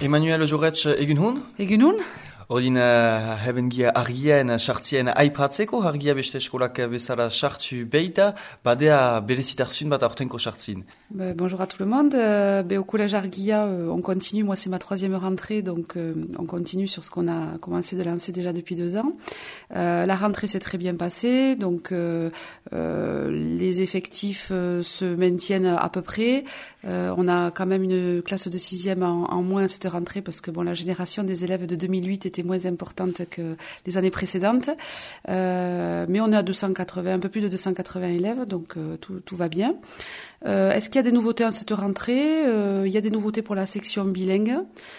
Emmanuel Joretz egun Egunon? Ordin haben gia argien sartzien aipatzeko, argia beste eskolak bezala sartu beita, badea berezitarzun bat aurtenko sartzin. Bonjour à tout le monde. Au collège Arguilla, on continue. Moi, c'est ma 3e rentrée, donc on continue sur ce qu'on a commencé de lancer déjà depuis 2 ans. La rentrée s'est très bien passée, donc les effectifs se maintiennent à peu près. On a quand même une classe de 6e en moins cette rentrée parce que la génération des élèves de 2008 était moins importante que les années précédentes. Mais on est à 280, un peu plus de 280 élèves, donc tout va bien. Est-ce qu'il y a des nouveautés en cette rentrée? Il y a des nouveautés pour la section bilingue.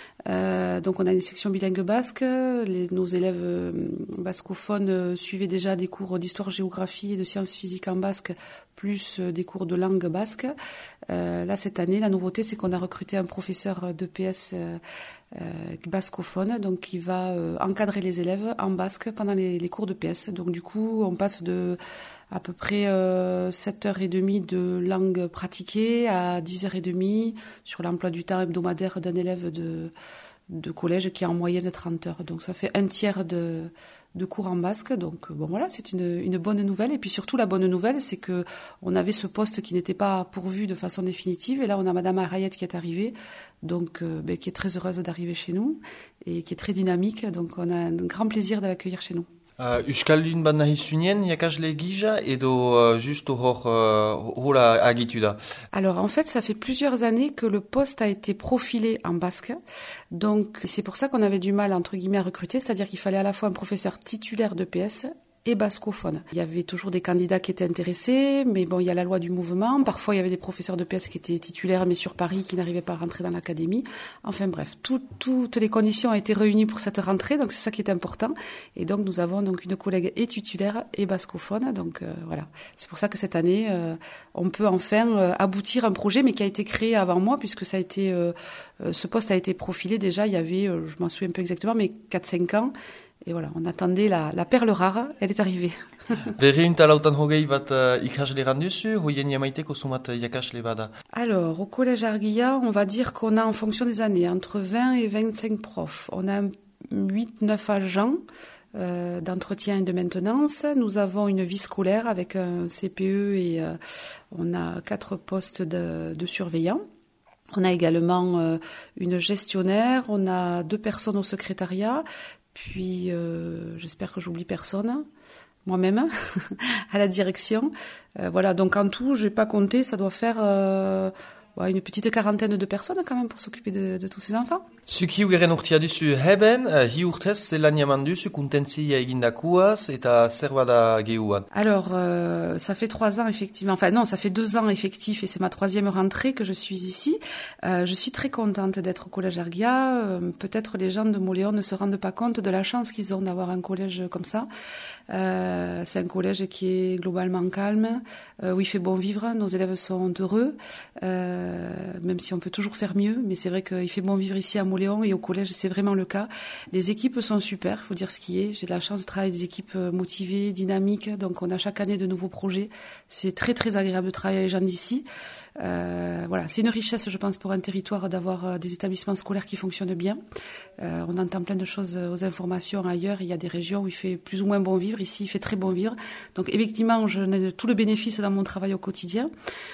Donc on a une section bilingue basque. Nos élèves bascophones suivaient déjà des cours d'histoire-géographie et de sciences physiques en basque, plus des cours de langue basque. Là, cette année, la nouveauté, c'est qu'on a recruté un professeur d'EPS bascophone, donc qui va encadrer les élèves en basque pendant les cours d'EPS. Donc du coup, on passe de à peu près 7h30 de langue pratiquée à 10h30 sur l'emploi du temps hebdomadaire d'un élève de collège qui est en moyenne de 30 heures. Donc ça fait un tiers de cours en basque. Donc voilà, c'est une bonne nouvelle. Et puis surtout, la bonne nouvelle, c'est que on avait ce poste qui n'était pas pourvu de façon définitive. Et là, on a Madame Arayet qui est arrivée, donc qui est très heureuse d'arriver chez nous et qui est très dynamique. Donc on a un grand plaisir de l'accueillir chez nous. Euskaldun bat nahi zunien, jakasle gisa, edo justo hola agitu da? Alors en fait, ça fait plusieurs années que le poste a été profilé en basque. Donc c'est pour ça qu'on avait du mal, entre guillemets, à recruter. C'est-à-dire qu'il fallait à la fois un professeur titulaire de PS et bascophone. Il y avait toujours des candidats qui étaient intéressés, mais il y a la loi du mouvement. Parfois, il y avait des professeurs de PS qui étaient titulaires, mais sur Paris, qui n'arrivaient pas à rentrer dans l'académie. Enfin bref, toutes les conditions ont été réunies pour cette rentrée, donc c'est ça qui est important. Et donc, nous avons donc une collègue et titulaire et bascophone. Donc voilà, c'est pour ça que cette année, on peut enfin aboutir à un projet, mais qui a été créé avant moi, puisque ça a été, ce poste a été profilé déjà, il y avait, je m'en souviens un peu exactement, mais 4-5 ans. Et voilà, on attendait la perle rare, elle est arrivée. Berriunta lautan hogei bat ikasle randuzu, hoien jamaiteko sumat jakasle bada? Alors, au collège Arguilla, on va dire qu'on a, en fonction des années, entre 20 et 25 profs. On a 8-9 agents d'entretien et de maintenance. Nous avons une vie scolaire avec un CPE et on a 4 postes de surveillants. On a également une gestionnaire, on a 2 personnes au secrétariat. Puis, j'espère que j'oublie personne, moi-même, à la direction. Voilà, donc en tout, je n'ai pas compté, ça doit faire une petite quarantaine de personnes quand même pour s'occuper de tous ces enfants. Zuk hiugeren urtia duzu heben, hi urtez zelan jaman duzu, kuntentzia egindakuaz, eta zer bada gehuan? Alors, ça fait 3 ans effectivement, enfin non, ça fait 2 ans effectif et c'est ma 3e rentrée que je suis ici. Je suis très contente d'être au collège Arguilla. Peut-être les gens de Moléon ne se rendent pas compte de la chance qu'ils ont d'avoir un collège comme ça. C'est un collège qui est globalement calme, où il fait bon vivre, nos élèves sont heureux, même si on peut toujours faire mieux, mais c'est vrai qu'il fait bon vivre ici à Moléon et au collège, c'est vraiment le cas. Les équipes sont super, il faut dire ce qui est. J'ai de la chance de travailler avec des équipes motivées, dynamiques, donc on a chaque année de nouveaux projets. C'est très très agréable de travailler avec les gens d'ici. Voilà, c'est une richesse, je pense, pour un territoire d'avoir des établissements scolaires qui fonctionnent bien. On entend plein de choses aux informations ailleurs. Il y a des régions où il fait plus ou moins bon vivre. Ici, il fait très bon vivre. Donc, effectivement, je n'ai tout le bénéfice dans mon travail au quotidien.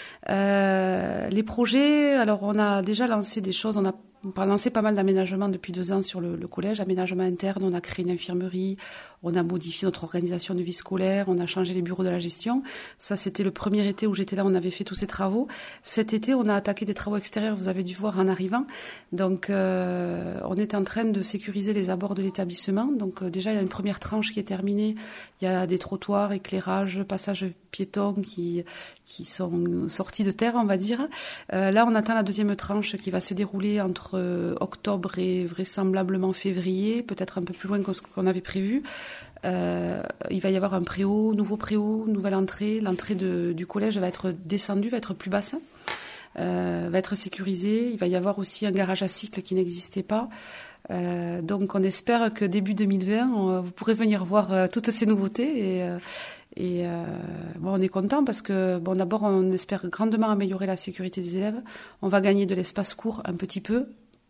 Les projets, alors on a déjà lancé des choses. On a lancé pas mal d'aménagements depuis 2 ans sur le collège. Aménagement interne, on a créé une infirmerie, on a modifié notre organisation de vie scolaire, on a changé les bureaux de la gestion. Ça, c'était le premier été où j'étais là, on avait fait tous ces travaux. Cet été, on a attaqué des travaux extérieurs, vous avez dû voir en arrivant. Donc, on est en train de sécuriser les abords de l'établissement. Donc, déjà, il y a une première tranche qui est terminée. Il y a des trottoirs, éclairages, passages piétons qui sont sortis de terre, on va dire. Là, on attend la deuxième tranche qui va se dérouler entre octobre et vraisemblablement février, peut-être un peu plus loin que ce qu'on avait prévu. Il va y avoir un préau, nouveau préau, nouvelle entrée. L'entrée du collège va être descendue, va être plus basse, va être sécurisée. Il va y avoir aussi un garage à cycle qui n'existait pas. Donc on espère que début 2020, vous pourrez venir voir toutes ces nouveautés et on est content parce que d'abord on espère grandement améliorer la sécurité des élèves. On va gagner de l'espace court un petit peu.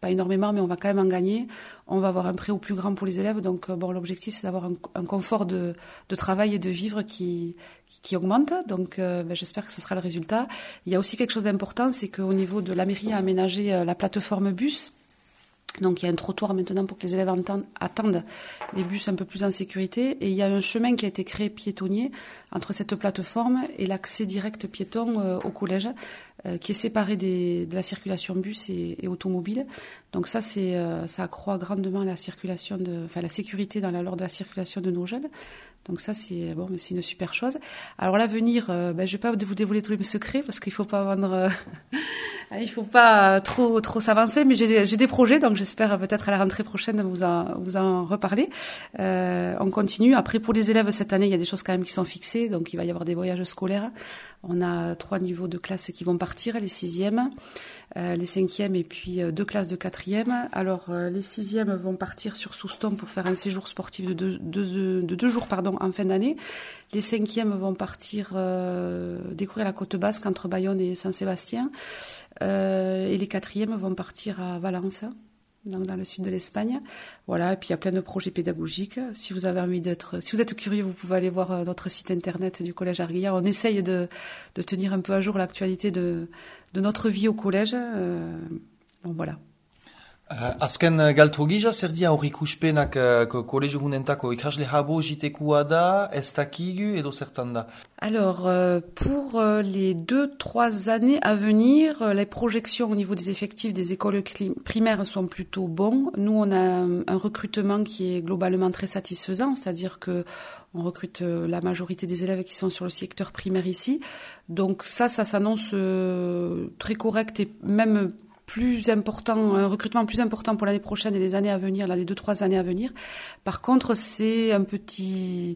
pas énormément, mais on va quand même en gagner. On va avoir un préau plus grand pour les élèves. Donc, l'objectif, c'est d'avoir un confort de travail et de vivre qui augmente. Donc, j'espère que ce sera le résultat. Il y a aussi quelque chose d'important, c'est qu'au niveau de la mairie a aménagé la plateforme bus. Donc il y a un trottoir maintenant pour que les élèves attendent les bus un peu plus en sécurité. Et il y a un chemin qui a été créé piétonnier entre cette plateforme et l'accès direct piéton au collège, qui est séparé de la circulation bus et automobile. Donc ça accroît grandement la sécurité lors de la circulation de nos jeunes. Donc ça, c'est une super chose. Alors l'avenir, je vais pas vous dévoiler tous les secrets parce qu'il faut pas vendre, il faut pas trop s'avancer. Mais j'ai des projets, donc j'espère peut-être à la rentrée prochaine vous en reparler. On continue. Après, pour les élèves cette année, il y a des choses quand même qui sont fixées. Donc il va y avoir des voyages scolaires. On a 3 niveaux de classes qui vont partir, les 6e, les 5e et puis 2 classes de 4e. Alors les 6e vont partir sur Souston pour faire un séjour sportif de 2 jours en fin d'année. Les 5e vont partir découvrir la côte basque entre Bayonne et Saint-Sébastien. Et les 4e vont partir à Valence, donc dans le sud de l'Espagne. Voilà, et puis il y a plein de projets pédagogiques. Si vous avez envie si vous êtes curieux, vous pouvez aller voir notre site internet du Collège Arguillard. On essaye de tenir un peu à jour l'actualité de notre vie au collège. Bon, voilà. Azken galtro gisa, zer dia hor ikuspenak kolegio hunentako ikasle habo jitekua da, ez dakigu edo zertan da? Alors, pour les 2-3 années à venir, les projections au niveau des effectifs des écoles primaires sont plutôt bons. Nous, on a un recrutement qui est globalement très satisfaisant, c'est-à-dire que on recrute la majorité des élèves qui sont sur le secteur primaire ici. Donc ça s'annonce très correct et même plus important, un recrutement plus important pour l'année prochaine et les années à venir, les 2-3 années à venir. Par contre, c'est un petit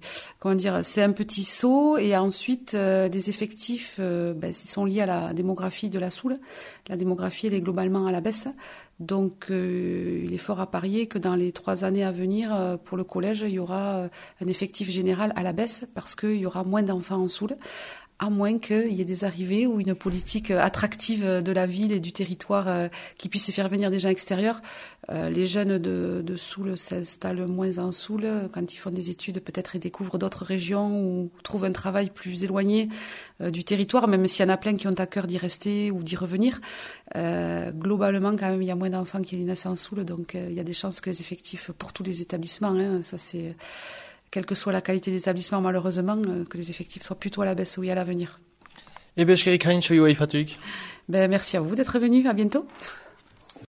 saut et ensuite des effectifs sont liés à la démographie de la Soule. La démographie, elle est globalement à la baisse. Donc, il est fort à parier que dans les 3 années à venir, pour le collège, il y aura un effectif général à la baisse parce qu'il y aura moins d'enfants en Soule, à moins qu'il y ait des arrivées ou une politique attractive de la ville et du territoire qui puisse faire venir des gens extérieurs. Les jeunes de Soule s'installent moins en Soule. Quand ils font des études, peut-être ils découvrent d'autres régions ou trouvent un travail plus éloigné du territoire, même s'il y en a plein qui ont à cœur d'y rester ou d'y revenir. Globalement, quand même, il y a moins d'enfants qui naissent en Soule, donc il y a des chances que les effectifs pour tous les établissements, ça c'est... quelle que soit la qualité des établissements, malheureusement, que les effectifs soient plutôt à la baisse ou à l'avenir. Merci à vous d'être venu, à bientôt.